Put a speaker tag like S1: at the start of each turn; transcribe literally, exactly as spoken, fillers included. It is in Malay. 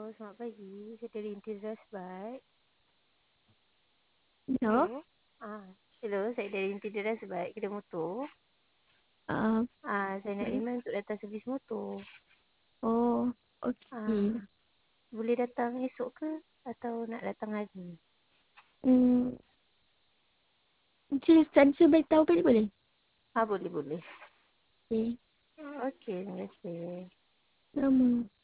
S1: selamat pagi. Saya dari Intizas Bike.
S2: Ya.
S1: Hello. Ah, hello, saya dari Intizas Bike, kedai motor.
S2: Uh,
S1: Ah, saya nak
S2: okay.
S1: email untuk datang servis motor.
S2: Oh,
S1: Ah,
S2: okay.
S1: boleh datang esok ke atau nak datang hari?
S2: Hmm, Encik transfer beritahu balik boleh?
S1: Ah, boleh boleh.
S2: Okay.
S1: Okey, terima kasih.
S2: Nama.